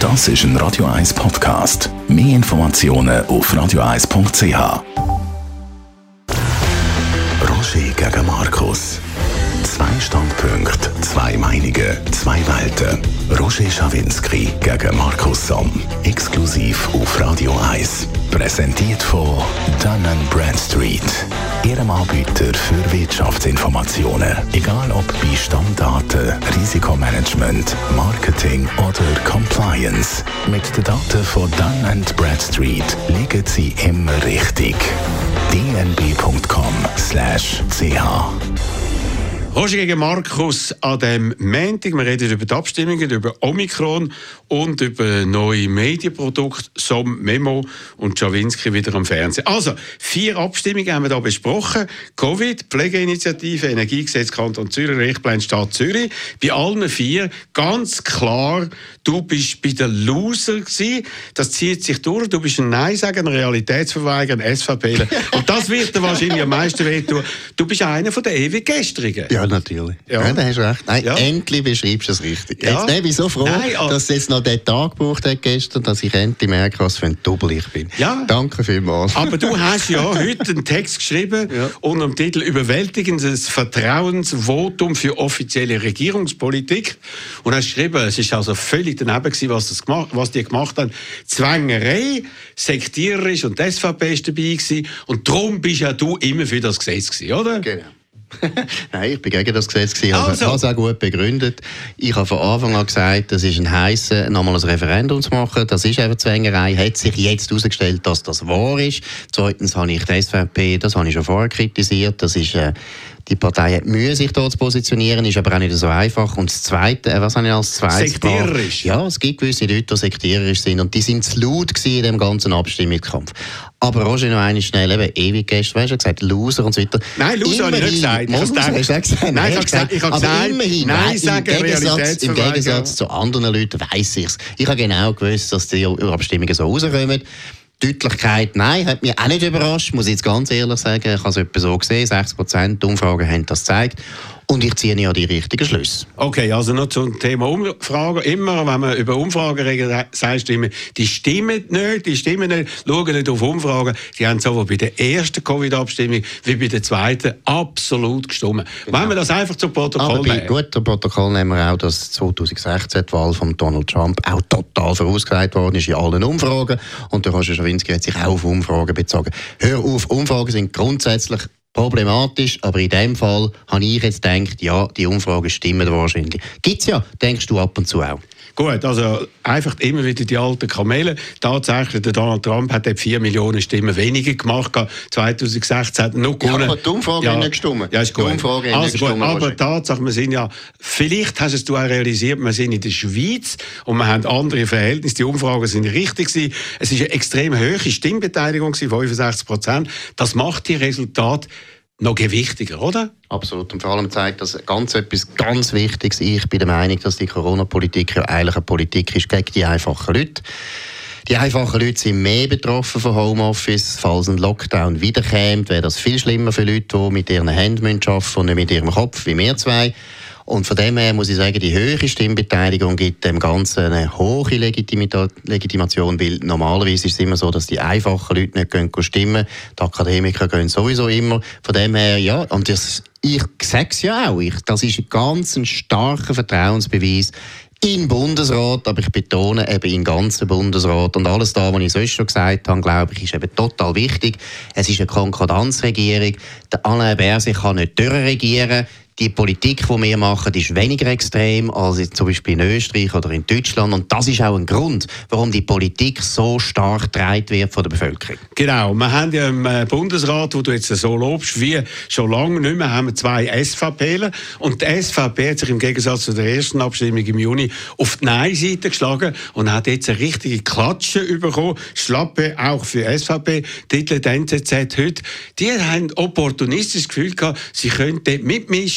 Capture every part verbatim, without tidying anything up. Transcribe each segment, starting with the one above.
Das ist ein Radio eins Podcast. Mehr Informationen auf radio eins punkt c h. Roger gegen Markus. Zwei Standpunkte, zwei Meinungen, zwei Welten. Roger Schawinski gegen Markus Somm. Exklusiv auf Radio eins. Präsentiert von Dun and Bradstreet. Ihrem Anbieter für Wirtschaftsinformationen. Egal ob bei Stammdaten, Risikomanagement, Marketing oder Compliance. Mit den Daten von Dun and Bradstreet liegen Sie immer richtig. d n b punkt com slash c h. Roger gegen Markus an dem Montag. Wir reden über die Abstimmungen, über Omikron und über neue Medienprodukte, Somm, Memo und Schawinski wieder am Fernsehen. Also, vier Abstimmungen haben wir hier besprochen. Covid, Pflegeinitiative, Energiegesetz Kanton Zürich, Richtplan Stadt Zürich. Bei allen vier ganz klar, du bist bei den Loser gewesen. Das zieht sich durch. Du bist ein Nein-Sager, ein Realitätsverweigerer, ein SVPler. Und das wird dir wahrscheinlich am meisten wehtun. Du bist einer von den ewig Gestrigen. Ja, natürlich. Ja. Ja, da hast du recht. Nein, ja. Endlich beschreibst du es richtig. Ja. Jetzt bin ich so froh, Nein, also, dass es jetzt noch den Tag gebraucht hat gestern, dass ich endlich merke, was für ein Double ich bin. Ja. Danke vielmals. Aber du hast ja heute einen Text geschrieben ja. unter dem Titel «Überwältigendes Vertrauensvotum für offizielle Regierungspolitik». Und hast geschrieben, es ist also völlig daneben gewesen, was, das gemacht, was die gemacht haben. Zwängerei, sektiererisch und die S V P ist dabei gewesen. Und darum bist ja du immer für das Gesetz gewesen, oder? Genau. Nein, ich bin gegen das Gesetz gewesen. Also. Ich habe es auch gut begründet. Ich habe von Anfang an gesagt, das ist ein heißer, nochmal ein Referendum zu machen. Das ist eben Zwängerei. Hat sich jetzt herausgestellt, dass das wahr ist. Zweitens habe ich die S V P, das habe ich schon vorher kritisiert. Das ist, äh, die Partei hat Mühe, sich dort zu positionieren, ist aber auch nicht so einfach. Und das Zweite, äh, was habe ich als Zweites sektiererisch? Ja, es gibt gewisse Leute, die sektiererisch sind. Und die sind zu laut gewesen in dem ganzen Abstimmungskampf. Aber Roger, noch einmal schnell, eben ewig Gäste, weißt du, gesagt, Loser und so weiter. Nein, Loser habe ich nicht gesagt. Ich hast du gesagt? Nein, Nein, ich habe gesagt, ich habe gesagt, immerhin, nein, sagen, im Gegensatz, im Gegensatz zu anderen Leuten weiss ich es. Ich habe genau gewusst, dass die Abstimmungen so rauskommen. Deutlichkeit, nein, hat mich auch nicht überrascht, muss ich jetzt ganz ehrlich sagen. Ich habe es etwa so gesehen, sechzig Prozent der Umfragen haben das gezeigt. Und ich ziehe ja die richtigen Schlüsse. Okay, also noch zum Thema Umfragen. Immer, wenn man über Umfragen redet, sagst du immer, die stimmen nicht, die stimmen nicht, schauen nicht auf Umfragen. Die haben sowohl bei der ersten Covid-Abstimmung wie bei der zweiten absolut gestimmt. Genau. Wenn wir das einfach zum Protokoll nehmen. Aber bei gutem Protokoll nehmen wir auch, dass zwanzig sechzehn die Wahl von Donald Trump auch total vorausgesagt worden ist in allen Umfragen. Und der Roger Schawinski hat sich auch auf Umfragen bezogen. Hör auf, Umfragen sind grundsätzlich problematisch, aber in dem Fall habe ich jetzt gedacht, ja, die Umfragen stimmen wahrscheinlich. Gibt's ja, denkst du ab und zu auch. Gut, also einfach immer wieder die alten Kamele. Tatsächlich, der Donald Trump hat vier Millionen Stimmen weniger gemacht. zwanzig sechzehn hat er noch gewonnen. Ja, aber die Umfrage ja. hat nicht gestimmt. Ja, ist gut. Die Umfrage hat also nicht gut. gestimmt. Aber Tatsache, wir sind ja, vielleicht hast du auch realisiert, wir sind in der Schweiz und wir haben andere Verhältnisse. Die Umfragen sind richtig gewesen. Es ist eine extrem hohe Stimmbeteiligung gewesen, fünfundsechzig Prozent. Das macht die Resultate noch gewichtiger, oder? Absolut. Und vor allem zeigt das ganz etwas ganz Wichtiges. Ich bin der Meinung, dass die Corona-Politik ja eigentlich eine Politik ist gegen die einfachen Leute. Die einfachen Leute sind mehr betroffen von Homeoffice. Falls ein Lockdown wiederkäme, wäre das viel schlimmer für Leute, die mit ihren Händen arbeiten müssen und nicht mit ihrem Kopf, wie wir zwei. Und von dem her muss ich sagen, die höhere Stimmbeteiligung gibt dem Ganzen eine hohe Legitimita- Legitimation, weil normalerweise ist es immer so, dass die einfachen Leute nicht gehen stimmen, die Akademiker gehen sowieso immer. Von dem her, ja, und das, ich sage es ja auch, ich, das ist ein ganz ein starker Vertrauensbeweis im Bundesrat, aber ich betone eben im ganzen Bundesrat. Und alles da, was ich sonst schon gesagt habe, glaube ich, ist eben total wichtig. Es ist eine Konkordanzregierung. Der Alain Berset kann nicht durchregieren. Die Politik, die wir machen, ist weniger extrem als zum Beispiel in Österreich oder in Deutschland. Und das ist auch ein Grund, warum die Politik so stark getragen wird von der Bevölkerung. Genau. Wir haben ja im Bundesrat, wo du jetzt so lobst, wie schon lange nicht mehr, haben wir zwei SVPler. Und die S V P hat sich im Gegensatz zu der ersten Abstimmung im Juni auf die Nein-Seite geschlagen und hat jetzt eine richtige Klatsche bekommen. Schlappe auch für S V P. Titel der N Z Z heute. Die haben opportunistisch das Gefühl gehabt, sie könnten dort mitmischen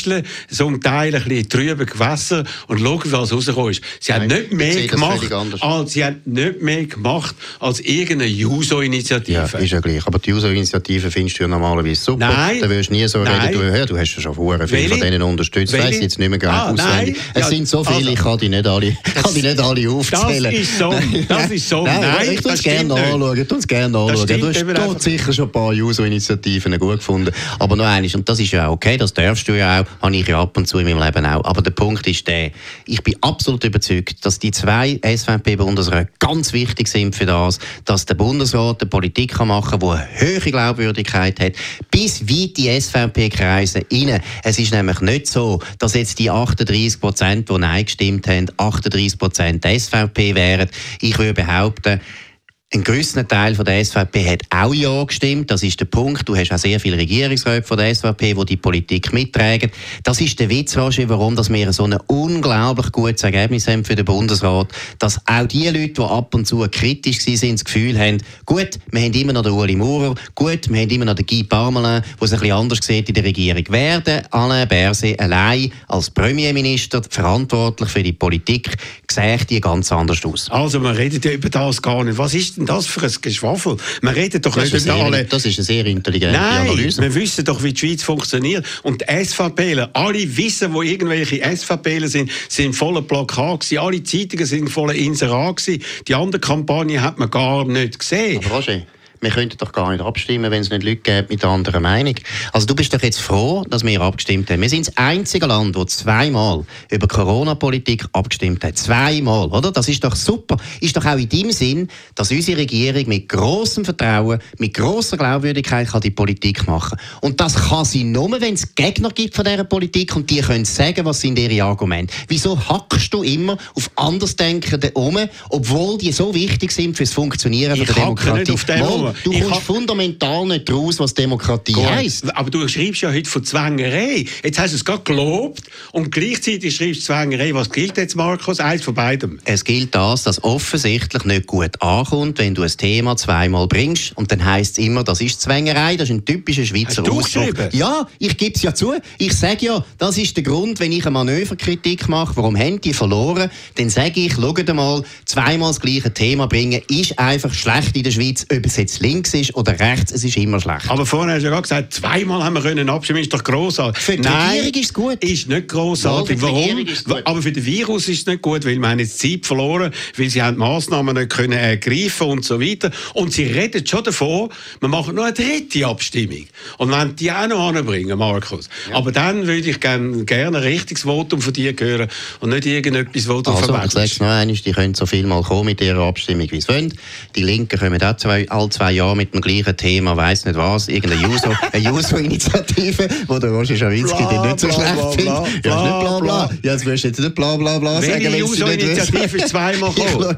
Schüssel, zum Teil ein bisschen trübe Gewässer und schauen, was rausgekommen ist. Sie haben Nein, nicht mehr gemacht, als, sie haben nicht mehr gemacht als irgendeine Juso-Initiative. Ja, ist ja gleich. Aber die Juso-Initiative findest du ja normalerweise super. Nein. Da wirst du nie so Nein. reden. Du, ja, du hast ja schon vorher viel von denen unterstützt. Ich weiss jetzt nicht mehr genau ah, auswendig. Es ja, sind so viele, also, ich kann die nicht alle, kann die nicht alle aufzählen. Das ist so. Das ist so. Nein, Nein, ich tue es gerne anschauen. Ich tue es gerne anschauen. Du hast dort sicher schon ein paar Juso-Initiativen gut gefunden. Aber noch eines, und das ist ja auch okay, das darfst du ja auch, habe ich ja ab und zu in meinem Leben auch. Aber der Punkt ist der, ich bin absolut überzeugt, dass die zwei S V P-Bundesräte ganz wichtig sind für das, dass der Bundesrat eine Politik kann machen kann, die eine hohe Glaubwürdigkeit hat, bis weit die S V P-Kreise rein. Es ist nämlich nicht so, dass jetzt die achtunddreissig Prozent, die Nein gestimmt haben, achtunddreissig Prozent S V P wären. Ich würde behaupten, ein grösster Teil von der S V P hat auch Ja gestimmt. Das ist der Punkt. Du hast auch sehr viele Regierungsräte von der S V P, die die Politik mittragen. Das ist der Witz, Roger, warum dass wir so ein unglaublich gutes Ergebnis haben für den Bundesrat, dass auch die Leute, die ab und zu kritisch waren, das Gefühl haben, gut, wir haben immer noch den Ueli Maurer, gut, wir haben immer noch den Guy Parmelin, der es ein bisschen anders sieht in der Regierung. Werden Alain Berset allein als Premierminister verantwortlich für die Politik, sieht die ganz anders aus. Also, wir reden ja über das gar nicht. Was ist denn das für ein Geschwafel? Wir reden doch das nicht über alle... Das ist eine sehr intelligente Nein, Analyse. wir wissen doch, wie die Schweiz funktioniert. Und die SVPler, alle wissen, wo irgendwelche SVPler sind, sind voller Plakat gewesen. Alle Zeitungen sind voller Inserat gewesen. Die andere Kampagne hat man gar nicht gesehen. Aber Roger, wir könnten doch gar nicht abstimmen, wenn es nicht Leute gibt mit einer anderen Meinung. Also du bist doch jetzt froh, dass wir abgestimmt haben. Wir sind das einzige Land, das zweimal über Corona-Politik abgestimmt hat. Zweimal, oder? Das ist doch super. Ist doch auch in deinem Sinn, dass unsere Regierung mit grossem Vertrauen, mit grosser Glaubwürdigkeit kann die Politik machen. Und das kann sie nur, wenn es Gegner gibt von dieser Politik und die können sagen, was sind ihre Argumente. Wieso hackst du immer auf Andersdenkende um, obwohl die so wichtig sind für das Funktionieren ich von der Demokratie? Nicht auf den Mal, du ich kommst hab... fundamental nicht raus, was Demokratie heisst. Aber du schreibst ja heute von Zwängerei. Jetzt hast du es gerade gelobt und gleichzeitig schreibst du Zwängerei. Was gilt jetzt, Markus? Eins von beidem. Es gilt das, dass offensichtlich nicht gut ankommt, wenn du ein Thema zweimal bringst und dann heisst es immer, das ist Zwängerei, das ist ein typischer Schweizer Hast du Ausdruck. Ja, ich gebe es ja zu. Ich sage ja, das ist der Grund, wenn ich eine Manöverkritik mache, warum haben die verloren, dann sage ich, schaut mal, zweimal das gleiche Thema bringen, ist einfach schlecht in der Schweiz, ob es jetzt links ist oder rechts, es ist immer schlecht. Aber vorhin hast du ja gerade gesagt, zweimal haben wir können abstimmen, ist doch grossartig. Für die Nein, Regierung ist es gut. Ist nicht grossartig. Ja, warum? Gut. Aber für den Virus ist es nicht gut, weil wir haben jetzt Zeit verloren, weil sie haben die Massnahmen nicht können ergreifen und so weiter. Und sie reden schon davon, wir machen noch eine dritte Abstimmung. Und wenn die auch noch anbringen, Markus. Ja. Aber dann würde ich gerne, gerne ein richtiges Votum von dir hören und nicht irgendetwas, wo du also, verwechselst. Ich sage es noch einmal, die können so viel mal kommen mit ihrer Abstimmung, wie sie wollen. Die Linken kommen auch zwei, alle zwei Jahre mit dem gleichen Thema, weiss nicht was, irgendeine Juso, eine Juso-Initiative, wo der Roger Schawinski nicht so schlecht findet. Ja, ist nicht bla bla. Ja, jetzt wirst du jetzt nicht bla bla bla sagen. Welche Juso-Initiative ist zweimal gekommen?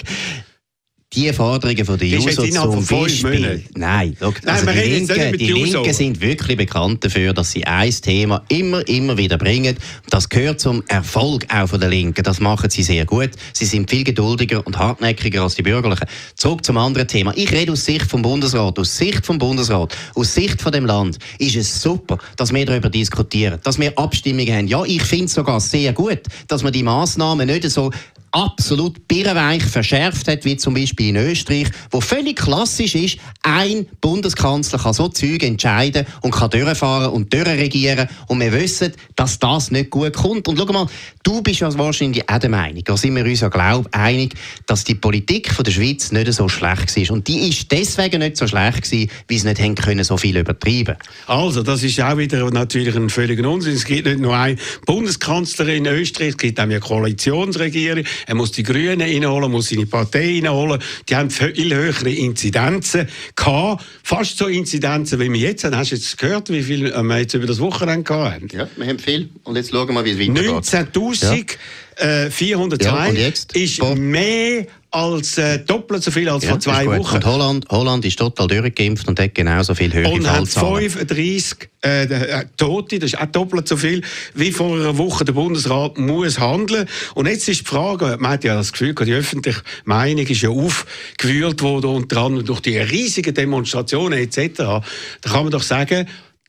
Die Forderungen von der Juso zum Beispiel... Nein, look, also Nein, die Linken, die Linken sind wirklich bekannt dafür, dass sie ein Thema immer, immer wieder bringen. Das gehört zum Erfolg auch von der Linken. Das machen sie sehr gut. Sie sind viel geduldiger und hartnäckiger als die Bürgerlichen. Zurück zum anderen Thema. Ich rede aus Sicht vom Bundesrat. Aus Sicht vom Bundesrat, aus Sicht von dem Land ist es super, dass wir darüber diskutieren, dass wir Abstimmungen haben. Ja, ich finde es sogar sehr gut, dass man die Massnahmen nicht so absolut birrenweich verschärft hat, wie zum Beispiel in Österreich, wo völlig klassisch ist, ein Bundeskanzler kann so Zeug entscheiden und kann durchfahren und durchregieren und wir wissen, dass das nicht gut kommt. Und schau mal, du bist ja wahrscheinlich auch der Meinung, da sind wir uns ja glaub einig, dass die Politik von der Schweiz nicht so schlecht war. Und die ist deswegen nicht so schlecht gewesen, weil sie nicht haben können, so viel übertreiben. Also, das ist auch wieder natürlich ein völliger Unsinn. Es gibt nicht nur einen Bundeskanzler in Österreich, es gibt auch eine Koalitionsregierung. Er muss die Grünen reinholen, muss seine Partei reinholen. Die haben viel höhere Inzidenzen gehabt. Fast so Inzidenzen, wie wir jetzt haben. Hast du jetzt gehört, wie viel wir jetzt über das Wochenende haben? Ja, wir haben viel. Und jetzt schauen wir mal, wie es weitergeht. neunzehntausendvierhundertzwei ja, ist Bob. mehr als äh, doppelt so viel als ja, vor zwei Wochen. Und Holland, Holland ist total durchgeimpft und hat genauso viel höhere und Fallzahlen. Und hat fünfunddreissig äh, Tote, das ist auch doppelt so viel, wie vor einer Woche der Bundesrat muss handeln. Und jetzt ist die Frage, man hat ja das Gefühl, die öffentliche Meinung ist ja aufgewühlt worden, unter anderem durch die riesigen Demonstrationen et cetera. Da kann man doch sagen,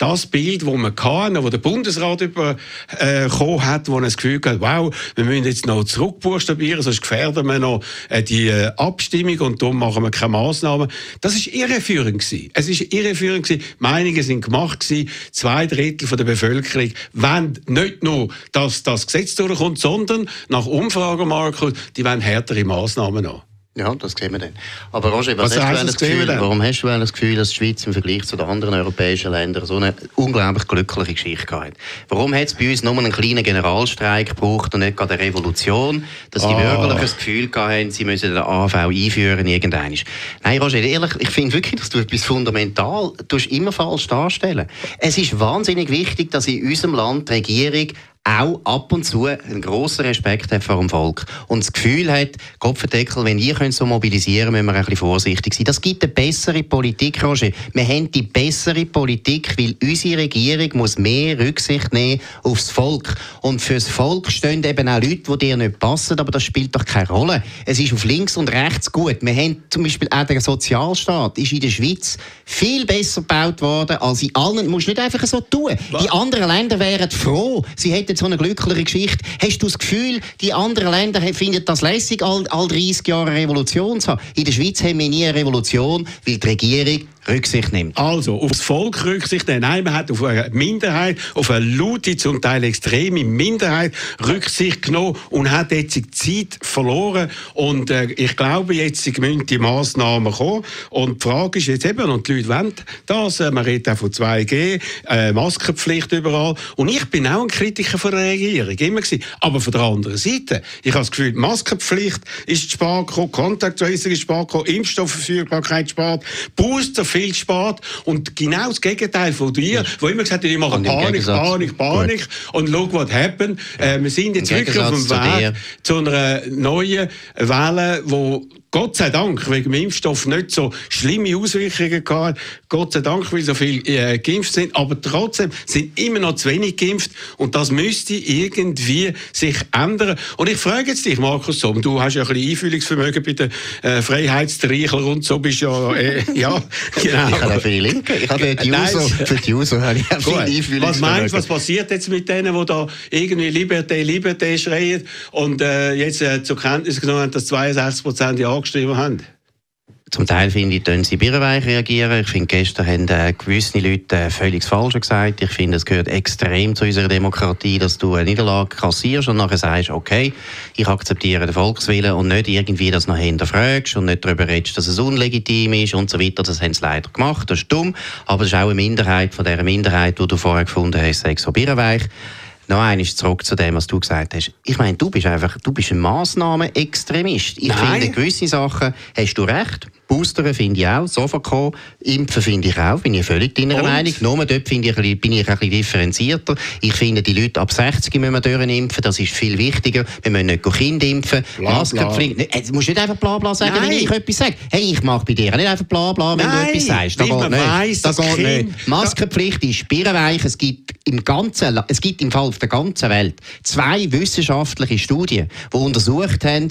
das Bild, das man kann, wo der Bundesrat bekommen äh, hat, wo er das Gefühl hat, wow, wir müssen jetzt noch zurückbuchstabieren, sonst gefährden wir noch äh, die äh, Abstimmung und darum machen wir keine Massnahmen. Das war irreführend gewesen. Es war irreführend gewesen. Meinungen sind gemacht gewesen. Zwei Drittel von der Bevölkerung wollen nicht nur, dass das Gesetz durchkommt, sondern nach Umfragen, Markus, die wollen härtere Massnahmen haben. Ja, das sehen wir dann. Aber Roger, was was hast du das Gefühl, warum hast du das Gefühl, dass die Schweiz im Vergleich zu den anderen europäischen Ländern so eine unglaublich glückliche Geschichte gehabt? Warum hat es bei uns nur einen kleinen Generalstreik gebraucht und nicht gerade eine Revolution, dass die Ah. Bürgerlichen das Gefühl hatten, sie müssen den A V einführen irgendwann? Nein, Roger, ehrlich, ich finde wirklich, dass du etwas fundamental tust immer falsch darstellen. Es ist wahnsinnig wichtig, dass in unserem Land die Regierung auch ab und zu einen grossen Respekt hat vor dem Volk und das Gefühl hat, Kopfendeckel, wenn ihr könnt so mobilisieren, müssen wir ein bisschen vorsichtig sein. Das gibt eine bessere Politik, Roger. Wir haben die bessere Politik, weil unsere Regierung muss mehr Rücksicht nehmen aufs Volk. Und fürs Volk stehen eben auch Leute, die dir nicht passen, aber das spielt doch keine Rolle. Es ist auf links und rechts gut. Wir haben zum Beispiel auch der Sozialstaat ist in der Schweiz viel besser gebaut worden als in allen. Du musst nicht einfach so tun. Was? Die anderen Länder wären froh, sie hätten so eine glückliche Geschichte. Hast du das Gefühl, die anderen Länder finden das lässig, all, all dreissig Jahre Revolution zu haben? In der Schweiz haben wir nie eine Revolution, weil die Regierung Rücksicht nimmt. Also, auf das Volk Rücksicht nehmen. Nein, man hat auf eine Minderheit, auf eine laute, zum Teil extreme Minderheit Rücksicht genommen und hat jetzt die Zeit verloren. Und äh, ich glaube, jetzt müssen die Massnahmen kommen. Und die Frage ist jetzt eben, und die Leute wollen das, äh, man redet auch von zwei G, äh, Maskenpflicht überall. Und ich bin auch ein Kritiker von der Regierung, immer gewesen. Aber von der anderen Seite, ich habe das Gefühl, die Maskenpflicht ist spät gekommen, Contact Tracing ist spät gekommen, Impfstoffverfügbarkeit spät, Booster viel spät und genau das Gegenteil von dir, wo immer gesagt hat, ich mache Panik, Panik, Panik und look what happened. Ja. Äh, wir sind jetzt wirklich auf dem Weg zu, zu einer neuen Welle, wo Gott sei Dank wegen dem Impfstoff nicht so schlimme Auswirkungen gehabt. Gott sei Dank, weil so viele äh, geimpft sind. Aber trotzdem sind immer noch zu wenig geimpft. Und das müsste irgendwie sich ändern. Und ich frage jetzt dich, Markus Somm, du hast ja ein bisschen Einfühlungsvermögen bei den äh, Freiheitsstreichler und so bist ja, äh, ja, genau. Ich habe auch für die Linke. Ich habe die Uso, für die Uso habe ich auch viel Einfühlungsvermögen. Was meinst du, was passiert jetzt mit denen, die da irgendwie Liberté, Liberté schreien und äh, jetzt äh, zur Kenntnis genommen haben, dass zweiundsechzig Prozent ja geschrieben haben? Zum Teil finde ich, dass sie birrenweich reagieren. Ich finde, gestern haben äh, gewisse Leute äh, völlig das Falsche gesagt. Ich finde, es gehört extrem zu unserer Demokratie, dass du eine Niederlage kassierst und nachher sagst, okay, ich akzeptiere den Volkswillen und nicht irgendwie das nachher hinterfragst und nicht darüber redest, dass es unlegitim ist und so weiter. Das haben sie leider gemacht. Das ist dumm. Aber das ist auch eine Minderheit von dieser Minderheit, die du vorher gefunden hast, sei so birrenweich. Noch einmal zurück zu dem, was du gesagt hast. Ich meine, du bist einfach, du bist ein Massnahmenextremist. Ich Nein. finde, gewisse Sachen hast du recht. Boostern finde ich auch, sofort kommen. Impfen finde ich auch, bin ich völlig deiner Und? Meinung. Nur dort finde ich, bin ich ein bisschen differenzierter. Ich finde, die Leute ab sechzig müssen wir durchimpfen, das ist viel wichtiger. Wir müssen nicht Kinder impfen. Bla, Maskenpflicht. Bla. Du musst nicht einfach bla bla sagen, Nein. wenn ich etwas sage. Hey, ich mache bei dir nicht einfach bla bla, wenn Nein, du etwas sagst. Das weil geht man nicht. weiss, das das geht Kind- nicht. Maskenpflicht ist birrenweich. Es gibt im ganzen, La- es gibt im Fall auf der ganzen Welt zwei wissenschaftliche Studien, die untersucht haben,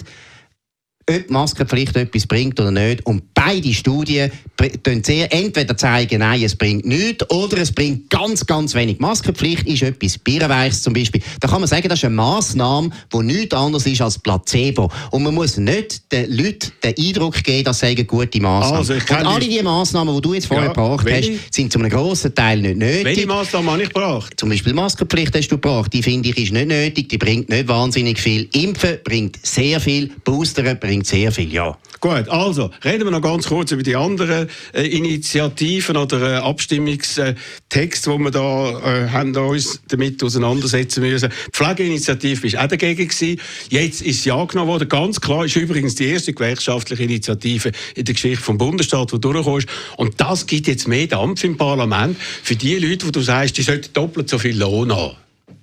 ob die Maskenpflicht etwas bringt oder nicht. Und beide Studien zeigen sehr, entweder zeigen, nein, es bringt nichts, oder es bringt ganz, ganz wenig. Maskenpflicht ist etwas Birrenweichs zum Beispiel. Da kann man sagen, das ist eine Massnahme, die nichts anderes ist als Placebo. Und man muss nicht den Leuten den Eindruck geben, dass sie gute Massnahmen. Also, ich Und kann alle nicht- die Massnahmen, die du jetzt vorher Ja, gebracht welche? hast, sind zu einem grossen Teil nicht nötig. Welche Massnahmen habe ich gebracht? Zum Beispiel Maskenpflicht hast du gebracht. Die finde ich ist nicht nötig, die bringt nicht wahnsinnig viel. Impfen bringt sehr viel, Boostern bringt sehr viel, ja. Gut, also reden wir noch ganz kurz über die anderen äh, Initiativen oder äh, Abstimmungstexte, die wir da äh, haben uns damit auseinandersetzen müssen. Die Pflegeinitiative bist auch dagegen gewesen. Jetzt ist sie angenommen worden. Ganz klar ist übrigens die erste gewerkschaftliche Initiative in der Geschichte vom Bundesstaat, die durchgekommen ist. Und das gibt jetzt mehr Dampf im Parlament für die Leute, wo du sagst, die sollten doppelt so viel Lohn haben.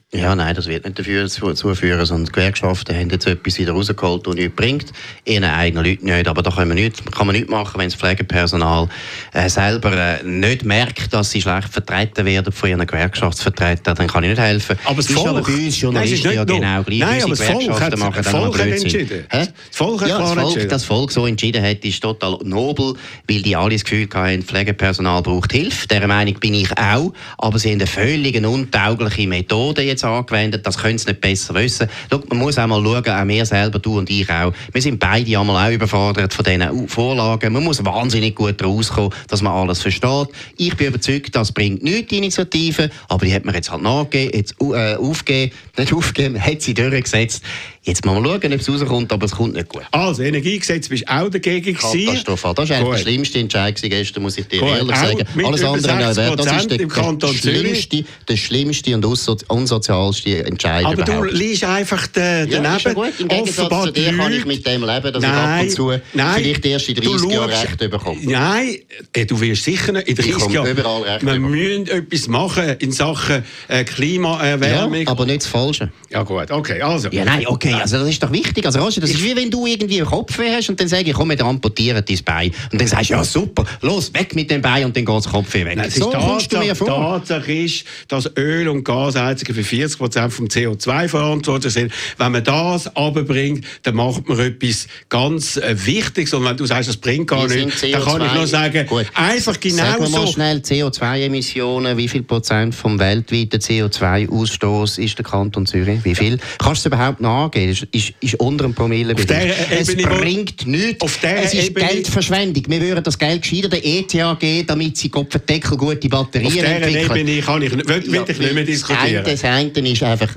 Ja, nein, das wird nicht dafür dazu führen, sondern die Gewerkschaften haben jetzt etwas wieder rausgeholt, das nichts bringt. Ihren eigenen Leuten nicht, aber da kann man nichts, kann man nichts machen, wenn das Pflegepersonal äh, selber äh, nicht merkt, dass sie schlecht vertreten werden von ihren Gewerkschaftsvertretern, dann kann ich nicht helfen. Aber das ist Volk, aber bei uns Journalisten ja genau gleich. Nein, aber Unsere das Volk hat, machen dann Volk hat Blödsinn. entschieden. Hä? Das Volk hat ja, klar das Volk, entschieden. das Volk so entschieden hat, ist total nobel, weil die alle das Gefühl hatten, Pflegepersonal braucht Hilfe. Dieser Meinung bin ich auch, aber sie haben eine völlig untaugliche Methode jetzt angewendet, das können sie nicht besser wissen. Schau, man muss auch mal schauen, auch wir selber, du und ich auch, wir sind beide einmal auch überfordert von diesen Vorlagen. Man muss wahnsinnig gut rauskommen, dass man alles versteht. Ich bin überzeugt, das bringt nichts, die Initiative, aber die hat man jetzt halt nachgegeben, jetzt äh, aufgegeben, nicht aufgegeben, hat sie durchgesetzt. Jetzt mal schauen, ob es rauskommt, aber es kommt nicht gut. Also, Energiegesetz bist du auch dagegen gewesen. Katastrophal. Das war eigentlich der schlimmste Entscheid gestern, muss ich dir gut. ehrlich sagen. Alles andere nicht. Das ist der, im Kanton der, schlimmste, der schlimmste und unsozialste Entscheid aber überhaupt. Aber du liest einfach den, ja, daneben. Ist ja gut. Im Gegensatz Offenbar zu dir kann ich mit dem leben, dass nein, ich ab und zu nein, vielleicht erst in dreißig Jahren Recht bekomme. Nein, du wirst sicher nicht in dreißig Jahren. Überall Recht Wir bekommen. müssen etwas machen in Sachen äh, Klimaerwärmung. Ja, aber nicht das Falsche. Ja gut, okay, also. Ja, nein, okay, also das ist doch wichtig. Also, Roger, das ist wie wenn du irgendwie einen Kopfweh hast und dann sage ich, komm, wir amputieren dein Bein. Und dann sagst du, ja super, los, weg mit dem Bein und dann geht das Kopfweh weg. Nein, so kommst du mir vor. Tatsache ist, dass Öl- und Gasheizungen für vierzig Prozent vom C O zwei verantwortlich sind. Wenn man das runterbringt, dann macht man etwas ganz äh, Wichtiges. Und wenn du sagst, das bringt gar Wir nichts, sind C O zwei, dann kann ich nur sagen, gut. einfach genau Sagen wir mal so. schnell C O zwei Emissionen, wie viel Prozent vom weltweiten C O zwei Ausstoß ist der Kanton Zürich? Wie viel? Ja. Kannst du es überhaupt nachgehen? Das ist, ist unter einem Promille. Es bringt nichts. Auf der es ist Ebene Geldverschwendung. Wir würden das Geld gescheiter der E T H geben, damit sie Gott verdeckel gute Batterien entwickeln. Auf der Ebene kann ich, will, will ja, ich nicht mehr diskutieren. Das eine ist einfach,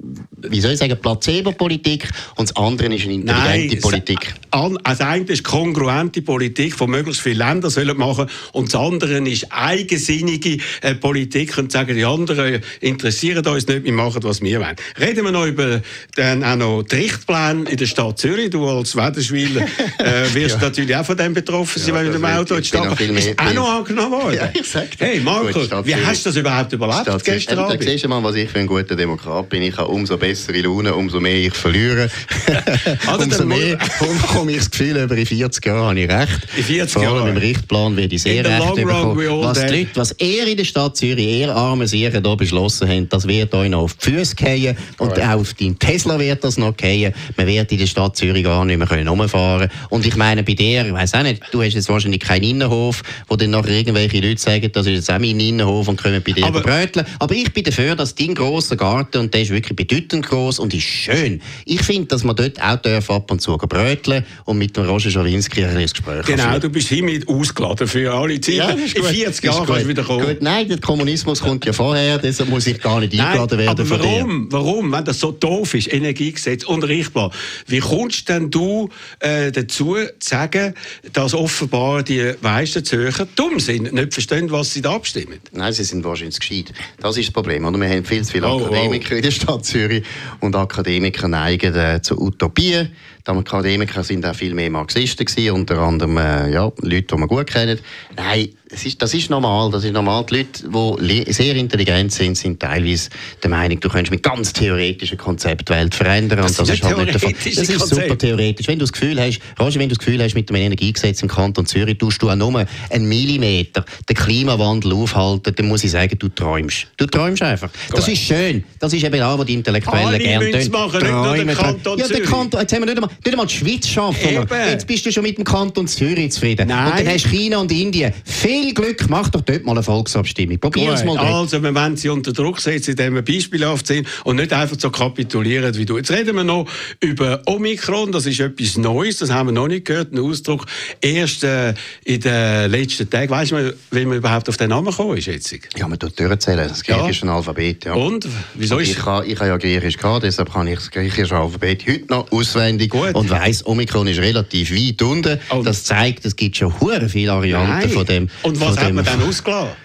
wie soll ich sagen, Placebo-Politik und das andere ist eine intelligente Nein, Politik. Das eine ist kongruente Politik, die möglichst viele Länder sollen machen, und das andere ist eigensinnige äh, Politik und sagen, die anderen interessieren uns nicht, wir machen, was wir wollen. Reden wir noch über dann auch noch die Richtpläne in der Stadt Zürich. Du als Wädenswiler äh, wirst ja. natürlich auch von dem betroffen sein, ja, wenn du mit dem Auto in die Stadt kommst. Ist auch noch angenommen worden. Ja, ich sag dir. Hey Marco, wie hast du das überhaupt überlebt Stadt gestern Abend? Da siehst du mal, was ich für ein guter Demokrat bin. Ich habe umso bessere Laune, umso mehr ich verliere. Also umso mehr bekomme ich das Gefühl, über in vierzig Jahren habe ich recht. In vierzig Vor allem Jahren. Im Richtplan werde ich sehr recht bekommen. Was, die Leute, was ihr in der Stadt Zürich, ihr armen Siechen hier beschlossen habt, das wird euch noch auf die Füße fallen und right. auch auf deinen Tesla wird das noch fallen. Man wird in der Stadt Zürich gar nicht mehr rumfahren können. Und ich meine, bei dir, ich weiss auch nicht, du hast jetzt wahrscheinlich keinen Innenhof, wo dann nachher irgendwelche Leute sagen, das ist jetzt auch mein Innenhof und können bei dir aber bröteln. Aber ich bin dafür, dass dein grosser Garten, und der ist wirklich bedeutend gross und ist schön. Ich finde, dass man dort auch darf ab und zu bröteln und mit dem Roger Schawinski ein Gespräch Genau, führen. Du bist hiermit ausgeladen für alle Zeiten. Ja, in vierzig Jahren kannst du wieder kommen. Gut. Nein, der Kommunismus kommt ja vorher, deshalb muss ich gar nicht Nein, eingeladen werden aber von warum? dir. Warum? Wenn das so doof ist, Energiegesetz und Richtplan, wie kommst denn du äh, dazu zu sagen, dass offenbar die meisten Zürcher dumm sind, nicht verstehen, was sie da abstimmen? Nein, sie sind wahrscheinlich gescheit. Das ist das Problem. Oder? Wir haben viel zu viele oh, Akademiker oh. in der Stadt Zürich und Akademiker neigen äh, zu Utopien. Die Akademiker sind auch viel mehr Marxisten gewesen, unter anderem äh, ja, Leute, die man gut kennen. Nein, es ist, das ist normal. Das ist normal. Die Leute, die sehr intelligent sind, sind teilweise der Meinung, du könntest mit ganz theoretischen Konzepten die Welt verändern. Das, und das ist, ist halt nicht der Fall. Das ist Konzept. Super theoretisch. Wenn du das Gefühl hast, Roger, wenn du das Gefühl hast, mit dem Energiegesetz im Kanton Zürich tust du auch nur einen Millimeter den Klimawandel aufhalten, dann muss ich sagen, du träumst. Du träumst einfach. Das ist schön. Das ist eben auch, was die Intellektuellen gerne tun. Machen, nicht nur den Kanton ja, der Kanton, jetzt haben wir nicht einmal, nicht einmal die Schweiz schaffen. Jetzt bist du schon mit dem Kanton Zürich zufrieden. Nein. Und dann hast du China und Indien. Viel Glück, mach doch dort mal eine Volksabstimmung. Probier es mal dort. Also, wir wollen sie unter Druck setzen, indem wir beispielhaft sind und nicht einfach so kapitulieren wie du. Jetzt reden wir noch über Omikron. Das ist etwas Neues, das haben wir noch nicht gehört, ein Ausdruck. Erst äh, in den letzten Tagen. Weißt du, wie man überhaupt auf den Namen gekommen ist jetzt? Ja, man tut durchzählen. Das griechische ja. Alphabet. Ja. Und? Wieso ist ich habe ich ha ja Griechisch gehabt, deshalb kann ich das griechische Alphabet heute noch auswendig. Gut. Und weiss, Omikron ist relativ weit unten. Und das zeigt, es gibt schon hure viele Varianten Nein. von dem. Und was von hat dem man dann ausgelassen?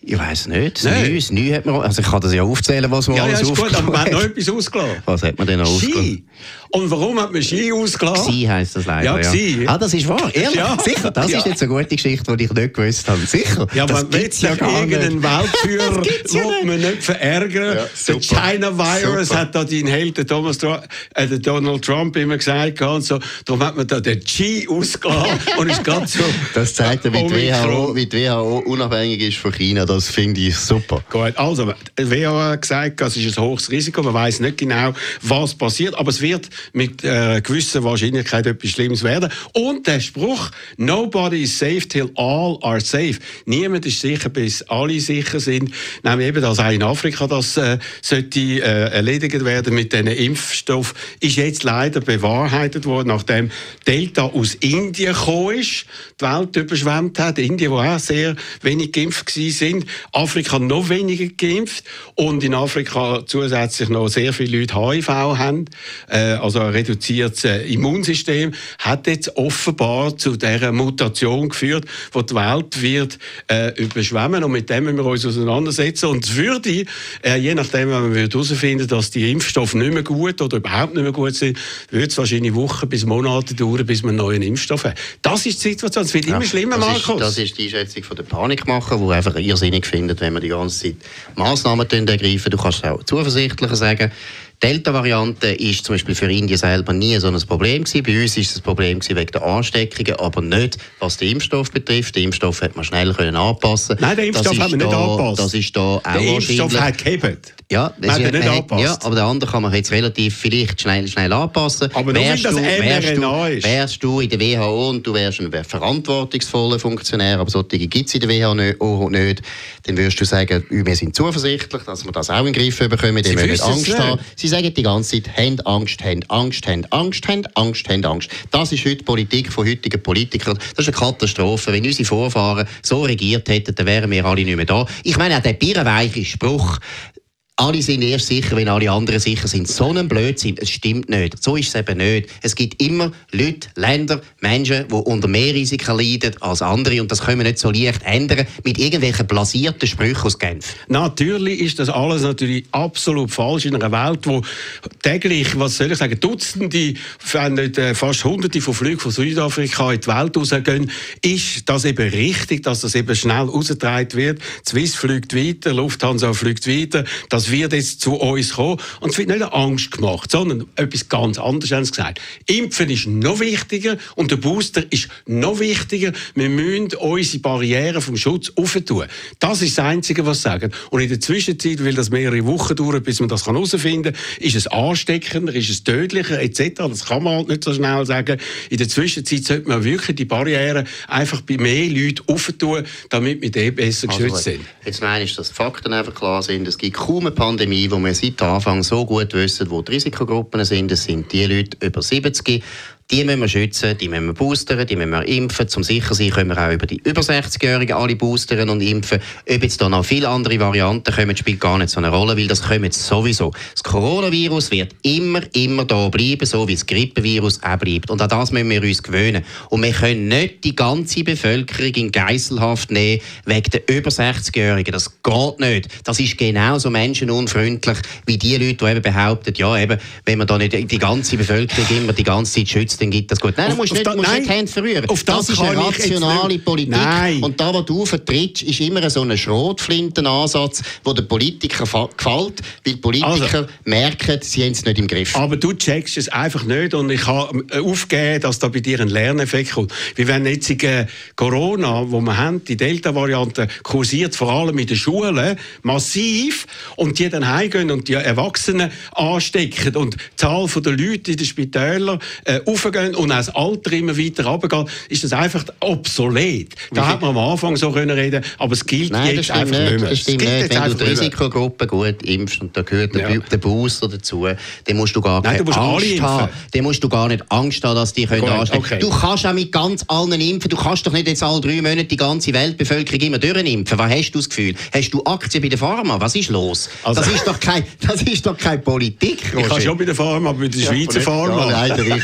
Ich weiss nicht. Das Neu, das Neu hat man, also ich kann das ja aufzählen, was man ja, alles ja, aufgelassen hat. Aber man hat noch etwas ausgelassen. Was hat man denn noch Ski. ausgelassen? Und warum hat man Ski ausgelassen? Ski heisst das leider, ja. ja. Gsi. Ah, das ist wahr, ehrlich? Ja. Sicher, das ja. ist jetzt eine gute Geschichte, die ich nicht gewusst habe. Sicher, ja, das man will gibt's ja gar nicht. Irgendeinen Weltführer ja will man nicht verärgern. Ja, der China-Virus hat da dein Held, der, Thomas, äh, der Donald Trump, immer gesagt. Und so. Darum hat man da den Ski ausgelassen und ist gerade so... Das zeigt ja, wie die, W H O, wie die W H O unabhängig ist von China. Das finde ich super. Gut, also, die W H O hat gesagt, es ist ein hohes Risiko. Man weiß nicht genau, was passiert. Aber es wird mit äh, gewisser Wahrscheinlichkeit etwas Schlimmes werden. Und der Spruch, nobody is safe till all are safe. Niemand ist sicher, bis alle sicher sind. Nämlich eben, dass auch in Afrika das äh, sollte äh, erledigt werden mit diesen Impfstoff, ist jetzt leider bewahrheitet worden, nachdem Delta aus Indien gekommen ist, die Welt überschwemmt hat. Indien, wo auch sehr wenig geimpft sind. Afrika noch weniger geimpft. Und in Afrika zusätzlich noch sehr viele Leute H I V haben. Äh, also ein reduziertes Immunsystem hat jetzt offenbar zu dieser Mutation geführt, die die Welt wird äh, überschwemmen. Und mit dem müssen wir uns auseinandersetzen. Und es würde, äh, je nachdem, wenn wir herausfinden, dass die Impfstoffe nicht mehr gut oder überhaupt nicht mehr gut sind, würde es wahrscheinlich Wochen bis Monate dauern, bis wir einen neuen Impfstoff haben. Das ist die Situation. Es wird ja immer schlimmer, das Markus. Ist, das ist die Einschätzung von der Panikmacher, die einfach irrsinnig findet, wenn man die ganze Zeit Massnahmen ergreifen. Du kannst es auch zuversichtlicher sagen. Die Delta-Variante ist zum Beispiel für Indien selber nie so ein Problem gewesen. Bei uns ist es ein Problem gewesen wegen der Ansteckungen, aber nicht, was den Impfstoff betrifft. Den Impfstoff hat man schnell können anpassen. Nein, den Impfstoff hat man nicht angepasst. Das ist da auch der Impfstoff hat gehebt. Ja, das man ist, hat nicht hat, angepasst. ja, aber den anderen kann man jetzt relativ vielleicht schnell, schnell anpassen. Aber nur weil das mRNA ist. Wärst du in der W H O und du wärst ein verantwortungsvoller Funktionär, aber solche gibt es in der W H O nicht, dann würdest du sagen, wir sind zuversichtlich, dass wir das auch in den Griff bekommen, die müssen nicht Angst haben. Sie sagen die ganze Zeit, haben Angst, haben Angst, haben Angst, haben Angst, haben Angst. Das ist heute die Politik von heutigen Politikern. Das ist eine Katastrophe. Wenn unsere Vorfahren so regiert hätten, dann wären wir alle nicht mehr da. Ich meine, auch der birrenweiche Spruch, alle sind erst sicher, wenn alle anderen sicher sind. So ein Blödsinn, es stimmt nicht. So ist es eben nicht. Es gibt immer Leute, Länder, Menschen, die unter mehr Risiken leiden als andere. Und das können wir nicht so leicht ändern mit irgendwelchen blasierten Sprüchen aus Genf. Natürlich ist das alles natürlich absolut falsch in einer Welt, wo täglich, was soll ich sagen, Dutzende, wenn nicht fast Hunderte von Flügen von Südafrika in die Welt rausgehen, ist das eben richtig, dass das eben schnell rausgetragen wird. Swiss fliegt weiter, Lufthansa fliegt weiter. Das wird jetzt zu uns kommen. Und es wird nicht Angst gemacht, sondern etwas ganz anderes haben sie gesagt. Impfen ist noch wichtiger und der Booster ist noch wichtiger. Wir müssen unsere Barrieren vom Schutz aufentun. Das ist das Einzige, was sie sagen. Und in der Zwischenzeit, weil das mehrere Wochen dauert, bis man das herausfinden kann, ist es ansteckender, ist es tödlicher et cetera. Das kann man halt nicht so schnell sagen. In der Zwischenzeit sollte man wirklich die Barrieren einfach bei mehr Leuten aufentun, damit wir dem besser geschützt also, sind. Jetzt meine ich, dass die Fakten einfach klar sind. Es gibt kaum eine Pandemie, wo wir seit Anfang so gut wissen, wo die Risikogruppen sind. Das sind die Leute über siebzig. Die müssen wir schützen, die müssen wir boostern, die müssen wir impfen. Zum sicher sein können wir auch über die über sechzigjährigen alle boostern und impfen. Ob jetzt da noch viele andere Varianten kommen, spielt gar nicht so eine Rolle, weil das kommt sowieso. Das Coronavirus wird immer, immer da bleiben, so wie das Grippevirus auch bleibt. Und an das müssen wir uns gewöhnen. Und wir können nicht die ganze Bevölkerung in Geisselhaft nehmen wegen der über sechzigjährigen. Das geht nicht. Das ist genauso menschenunfreundlich wie die Leute, die eben behaupten, ja, eben, wenn man da nicht die ganze Bevölkerung immer die ganze Zeit schützt, dann geht das gut. Nein, du musst nicht, da, musst nein, nicht Hände verrühren. Auf das, das ist eine rationale Politik. Nein. Und da, was du vertrittst, ist immer so ein Schrotflintenansatz, der den Politikern gefällt, weil Politiker also, merken, sie haben es nicht im Griff. Aber du checkst es einfach nicht und ich kann aufgeben, dass da bei dir ein Lerneffekt kommt. Wie wenn jetzt äh, Corona, wo wir haben, die Delta-Variante kursiert, vor allem in den Schulen, massiv, und die dann heimgehen und die Erwachsenen anstecken und die Zahl der Leute in den Spitälern äh, aufgehen und auch das Alter immer weiter runtergeht, ist das einfach obsolet. Da hat man am Anfang so können reden, aber es gilt Nein, jetzt einfach nicht, nicht mehr. Das stimmt nicht. Wenn du die Risikogruppe gut impfst und da gehört der, ja. der Booster dazu, dann musst du gar Nein, keine du Angst haben. Dann musst du gar nicht Angst haben, dass die können anstecken. Okay. Du kannst auch mit ganz allen impfen. Du kannst doch nicht jetzt alle drei Monate die ganze Weltbevölkerung immer durchimpfen. Was hast du das Gefühl? Hast du Aktien bei der Pharma? Was ist los? Also, das, ist doch kein, das ist doch keine Politik, Roger. Ich kann schon bei der Pharma, aber bei der Schweizer ja, Pharma. Ja, leider ich auch.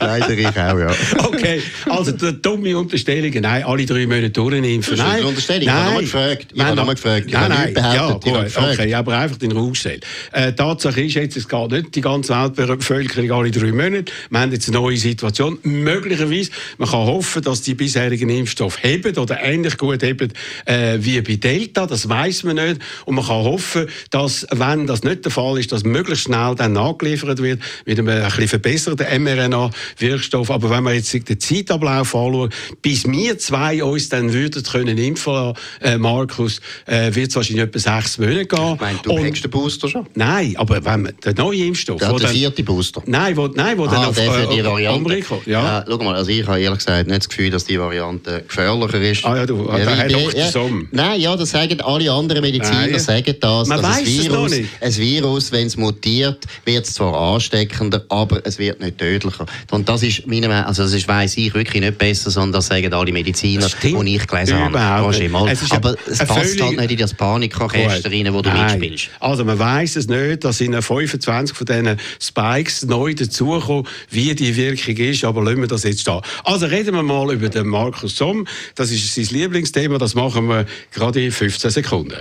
Leider ich auch, ja. Okay, also die dumme Unterstellung, nein, alle drei Monate durchimpfen. Das ist nein, eine Unterstellung, ich habe nochmal gefragt. Ich habe nochmal gefragt. Ich nein, habe nein, nicht behauptet, ja, ich habe gefragt. Okay, aber einfach den Raum stellen. Äh, Tatsache ist jetzt, es geht nicht die ganze Weltbevölkerung alle drei Monate. Wir haben jetzt eine neue Situation. Möglicherweise, man kann hoffen, dass die bisherigen Impfstoffe heben oder ähnlich gut heben äh, wie bei Delta, das weiss man nicht. Und man kann hoffen, dass, wenn das nicht der Fall ist, dass möglichst schnell dann nachgeliefert wird mit einem ein bisschen verbesserten mRNA-Wirkstoff. Aber wenn wir jetzt den Zeitablauf anschauen, bis wir zwei uns dann würden können impfen lassen, äh, Markus, äh, wird es wahrscheinlich etwa sechs Monate gehen. Ich meine, du kriegst den Booster schon? Nein, aber wenn man, der neue Impfstoff... Der, der vierte Booster? Nein, wo, nein, wo ah, dann auf der für die äh, Variante. Amerika... Ja. Äh, schau mal, also ich habe ehrlich gesagt nicht das Gefühl, dass die Variante gefährlicher ist. Ah ja, du, ja, der Herr Doktor Somm. Nein, ja, das sagen alle anderen Mediziner, nein, sagen das. Man dass weiss ein Virus, es noch nicht. Ein Virus, wenn es mutiert, wird es zwar ansteckender, aber es wird nicht tödlicher. Und das ist, meine, also das ist, weiss ich wirklich nicht besser, sondern das sagen alle Mediziner, die ich gelesen habe. Roger, mal. Es aber es passt halt nicht in das Panikorchester rein, wo du Nein. mitspielst. Also man weiss es nicht, dass in fünfundzwanzig von diesen Spikes neu dazukommen, wie die Wirkung ist, aber lassen wir das jetzt stehen. Also reden wir mal über den Markus Somm. Das ist sein Lieblingsthema, das machen wir gerade in fünfzehn Sekunden.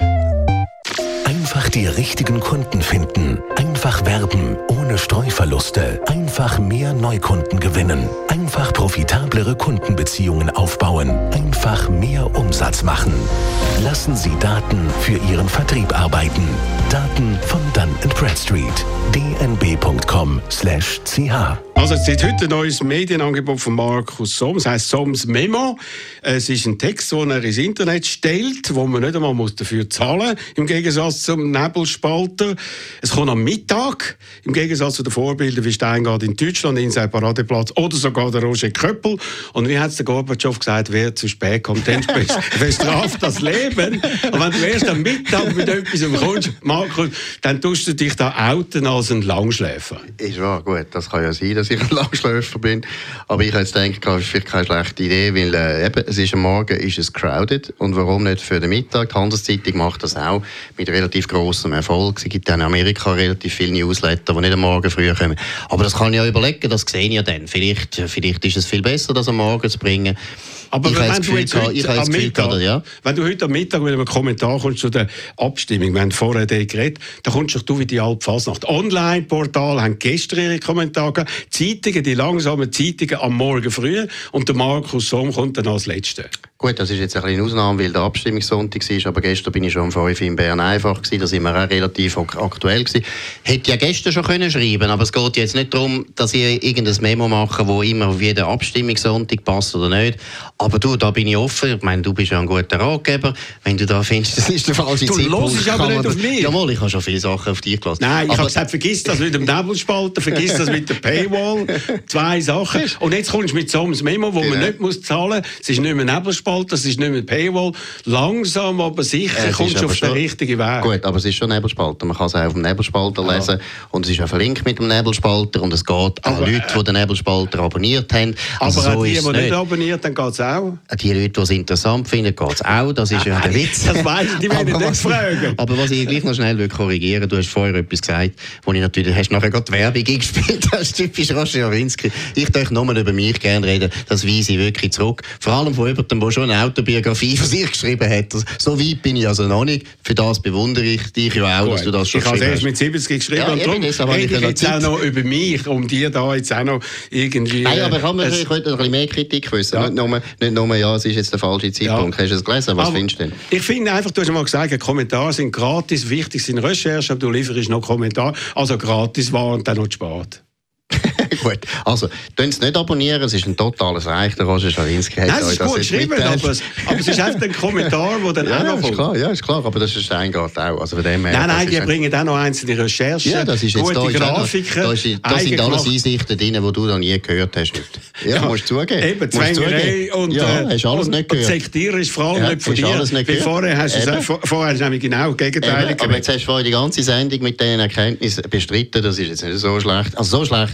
Einfach die richtigen Kunden finden. Einfach werben, ohne Streuverluste. Einfach mehr Neukunden gewinnen. Einfach profitablere Kundenbeziehungen aufbauen. Einfach mehr Umsatz machen. Lassen Sie Daten für Ihren Vertrieb arbeiten. Daten von Dun and Bradstreet. d n b punkt com slash c h. Also es ist heute ein neues Medienangebot von Markus Somm. Es heisst Somms Memo. Es ist ein Text, den er ins Internet stellt, wo man nicht einmal dafür zahlen muss, im Gegensatz zum Nebelspalter. Es kommt am Mittag, im Gegensatz zu den Vorbildern wie Steingart in Deutschland, Inside Paradeplatz oder sogar der Roger Köppel. Und wie hat es der Gorbatschow gesagt, wer zu spät kommt, den bestraft das Leben. Und wenn du erst am Mittag mit etwas kommst, Markus, dann tust du dich da outen als ein Langschläfer. Ist wahr, gut, das kann ja sein, dass ich ein Langschläfer bin. Aber ich habe jetzt gedacht, das ist vielleicht keine schlechte Idee, weil äh, eben, es ist am Morgen ist es crowded. Und warum nicht für den Mittag? Die Handelszeitung macht das auch mit relativ grossem Erfolg. Es gibt in Amerika relativ viele Newsletter, die nicht am Morgen früh kommen. Aber das kann ich ja überlegen, das sehe ich ja dann. Vielleicht, vielleicht ist es viel besser, das am Morgen zu bringen. Aber ich wenn du jetzt heute am Mittag, ja? wenn du heute am Mittag mit einem Kommentar kommst zu der Abstimmung, wir haben vorher geredet, dann kommst du wie die alte Fasnacht. Online-Portale haben gestern ihre Kommentare gegeben, Zeitungen, die langsamen Zeitungen am Morgen früh und der Markus Somm kommt dann als Letzter. Gut, das ist jetzt ein bisschen eine Ausnahme, weil der Abstimmungssonntag war, aber gestern bin ich schon um fünf Uhr in Bern einfach gewesen, da sind wir auch relativ aktuell gewesen. Hätte ja gestern schon können schreiben, aber es geht jetzt nicht darum, dass ich irgendein Memo mache, wo immer auf jeden Abstimmungssonntag passt oder nicht. Aber du, da bin ich offen. Ich meine, du bist ja ein guter Ratgeber. Wenn du da findest, das ist der falsche du Zeitpunkt. Du hörst aber nicht auf mich. Jawohl, ich habe schon viele Sachen auf dich gelassen. Nein, ich habe gesagt, vergiss das mit dem Nebelspalter, vergiss das mit der Paywall. Zwei Sachen. Und jetzt kommst du mit so einem Memo, wo genau. man nicht muss zahlen muss. Es ist nicht mehr Nebelspalter, es ist nicht mehr Paywall. Langsam, aber sicher äh, kommst du auf den richtigen Weg. Gut, aber es ist schon Nebelspalter. Man kann es auch auf dem Nebelspalter ja. lesen. Und es ist auch verlinkt mit dem Nebelspalter. Und es geht an aber, Leute, die den Nebelspalter abonniert haben. Also aber so die, die, die nicht abonniert, dann geht es auch. Die Leute, die es interessant finden, geht es auch. Das ist ja der Witz. Das weiss ich, die werden nicht was, fragen. Aber was ich gleich noch schnell korrigieren will, du hast vorher etwas gesagt, wo ich natürlich, hast nachher gerade die Werbung eingespielt, das ist typisch Roger Schawinski. Ich möchte nur über mich gerne reden, das weise ich wirklich zurück. Vor allem von jemandem, der schon eine Autobiografie von sich geschrieben hat. So weit bin ich also noch nicht. Für das bewundere ich dich ja auch, Gut. dass du das schon ich geschrieben hast. Ich habe erst mit siebzig geschrieben ja, und darum rede ich jetzt auch noch über mich, um dir da jetzt auch noch irgendwie... Nein, aber kann man äh, heute ein bisschen mehr Kritik wissen. Ja. Nicht, nur, nicht nur, ja, es ist jetzt der falsche Zeitpunkt. Ja. Hast du es gelesen? Was aber findest du denn? Ich finde einfach, du hast mal gesagt, Kommentare sind gratis, wichtig sind Recherchen, aber du lieferst noch Kommentare. Also gratis war und dann noch spät. Gut, also, tun es nicht abonnieren, es ist ein totales Reich, der Roger Schawinski hat Nein, es ist gut geschrieben, aber es, aber es ist einfach ein Kommentar, der dann ja, auch noch ist kommt. Klar, ja, ist klar, aber das ist Steingart auch. Also von dem her, nein, nein, die bringen auch noch einzelne Recherchen, ja, das ist jetzt, gute da Grafiken. Da, ist, da sind alles Einsichten drin, die du noch nie gehört hast. Ja, ja, musst du zugeben. Eben, Zwängerei und, ja, hast alles und, nicht gehört. und Sektieren ist vor allem ja, nicht von dir. Weil vorher hast du es vorher nämlich genau das Gegenteil Aber jetzt hast du vorher die ganze Sendung mit diesen Erkenntnissen bestritten, das ist jetzt nicht so schlecht. Also so schlecht ist der Kommentar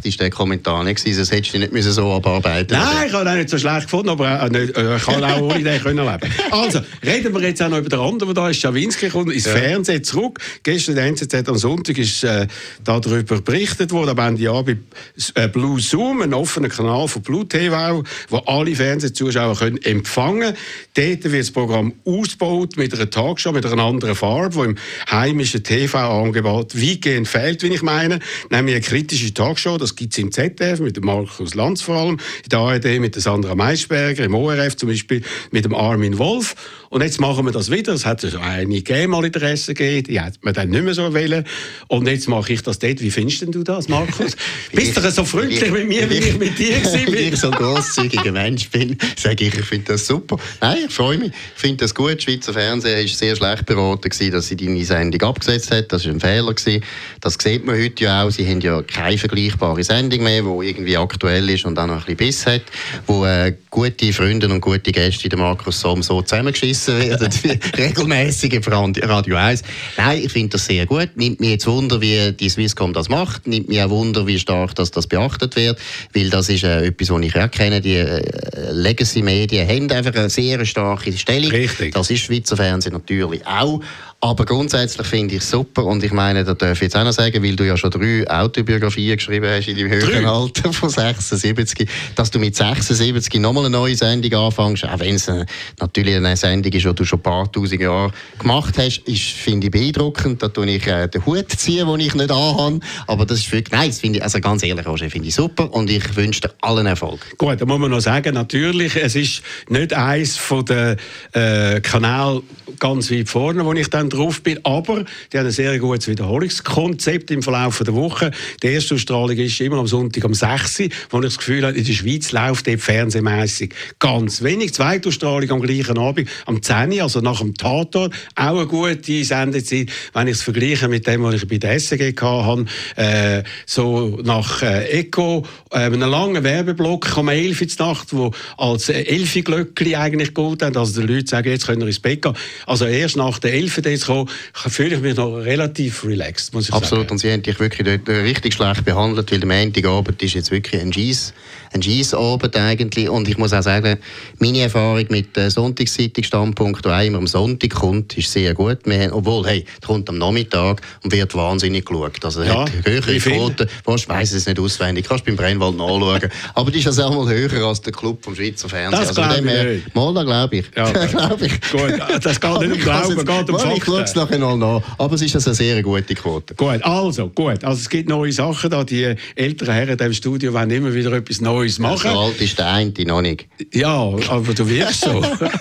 Kommentar nicht gewesen, sonst hättest du nicht müssen so abarbeiten. Nein, ich habe ihn auch nicht so schlecht gefunden, aber auch nicht, äh, ich kann auch ohne den können leben. Also, reden wir jetzt auch noch über den anderen, der da ist. Schawinski kommt ins ja. Fernsehen zurück. Gestern der N Z Z am Sonntag ist äh, darüber berichtet worden, am Ende Jahr bei äh, Blue Zoom, ein offener Kanal von Blue T V, wo alle Fernsehzuschauer können empfangen können. Dort wird das Programm ausgebaut mit einer Talkshow, mit einer anderen Farbe, die im heimischen T V-Angebot weitgehend fehlt, wie ich meine. Nämlich eine kritische Talkshow, das gibt es im Z D F, mit dem Markus Lanz vor allem, in der A R D mit der Sandra Maischberger, im O R F zum Beispiel mit dem Armin Wolf. Und jetzt machen wir das wieder. Es hat ja einige gegeben, mal Interesse gegeben, die hat man dann nicht mehr so wollen. Und jetzt mache ich das dort. Wie findest denn du das, Markus? Bist du so freundlich ich, mit mir, wie ich, ich mit dir war? Weil ich so ein grosszügiger Mensch bin, sage ich, ich finde das super. Nein, ich freue mich. Ich finde das gut. Das Schweizer Fernsehen war sehr schlecht beraten, dass sie deine Sendung abgesetzt hat. Das war ein Fehler. Das sieht man heute ja auch. Sie haben ja keine vergleichbare Sendung mehr, die irgendwie aktuell ist und auch noch ein bisschen Biss hat, wo äh, gute Freunde und gute Gäste, der Markus Somm, so zusammengeschissen werden, wie regelmässig im Radio eins. Nein, ich finde das sehr gut. Nimmt mich jetzt Wunder, wie die Swisscom das macht. Nimmt mich auch Wunder, wie stark das, das beachtet wird. Weil das ist äh, etwas, was ich auch kenne. Die äh, Legacy-Medien haben einfach eine sehr starke Stellung. Richtig. Das ist Schweizer Fernsehen natürlich auch. Aber grundsätzlich finde ich es super und ich meine, da darf ich jetzt auch noch sagen, weil du ja schon drei Autobiografien geschrieben hast in deinem höheren Alter von sechsundsiebzig, dass du mit sechsundsiebzig nochmal eine neue Sendung anfängst, auch wenn es natürlich eine Sendung ist, die du schon ein paar tausend Jahre gemacht hast, ist, finde ich beeindruckend. Da tue ich äh, den Hut ziehen, den ich nicht anhabe, aber das ist wirklich, nein, das finde ich, also ganz ehrlich, Roger, finde ich super und ich wünsche dir allen Erfolg. Gut, da muss man noch sagen, natürlich, es ist nicht eins von den äh, Kanälen ganz weit vorne, wo ich dann drauf bin, aber die haben ein sehr gutes Wiederholungskonzept im Verlauf der Woche. Die erste Ausstrahlung ist immer am Sonntag um sechs Uhr, wo ich das Gefühl habe, in der Schweiz läuft dort fernsehmässig ganz wenig. Die zweite Ausstrahlung am gleichen Abend, am zehn Uhr, also nach dem Tatort, auch eine gute Sendezeit. Wenn ich es vergleiche mit dem, was ich bei der S C G hatte, äh, so nach äh, Echo, äh, einen langen Werbeblock um elf Uhr Nacht, wo als äh, Elfi-Glöckli eigentlich gilt, also die Leute sagen, jetzt können wir ins Bett gehen. Also erst nach der elf Uhr zu kommen, fühle ich mich noch relativ relaxed, muss ich Absolut, sagen. Und sie haben dich wirklich dort richtig schlecht behandelt, weil der Montagabend ist jetzt wirklich ein Giess, ein Giessabend eigentlich. Und ich muss auch sagen, meine Erfahrung mit der Sonntagszeitung-Standpunkt, der immer am Sonntag kommt, ist sehr gut. Wir haben, obwohl, hey, der kommt am Nachmittag und wird wahnsinnig geschaut. Also er ja, hat höhere Quoten. Ich weiss es nicht auswendig, kannst beim Brennwald nachschauen. Aber die ist also auch mal höher als der Club vom Schweizer Fernsehen. Das also glaube ich nicht. Mal, da glaube ich. Ja, glaub ich. Gut, das geht nicht um Glauben, es geht um Fakten. Ich schaue es nachher noch nach. Aber es ist also eine sehr gute Quote. Gut, also, gut. Also es gibt neue Sachen da. Die älteren Herren in diesem Studio wollen immer wieder etwas Neues machen. So alt ist der eine noch nicht. Ja, aber du wirkst so.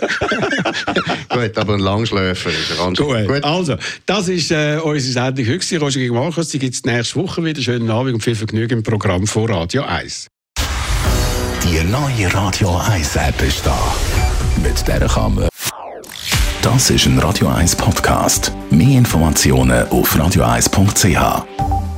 Gut, aber ein Langschläfer ist er. Gut. Gut, also, das ist äh, unsere Sendung heute. Roger gegen Markus, die gibt es nächste Woche wieder. Schönen Abend und viel Vergnügen im Programm von Radio eins. Die neue Radio eins App ist da. Mit der kann man. Das ist ein Radio eins Podcast. Mehr Informationen auf radio eins punkt c h.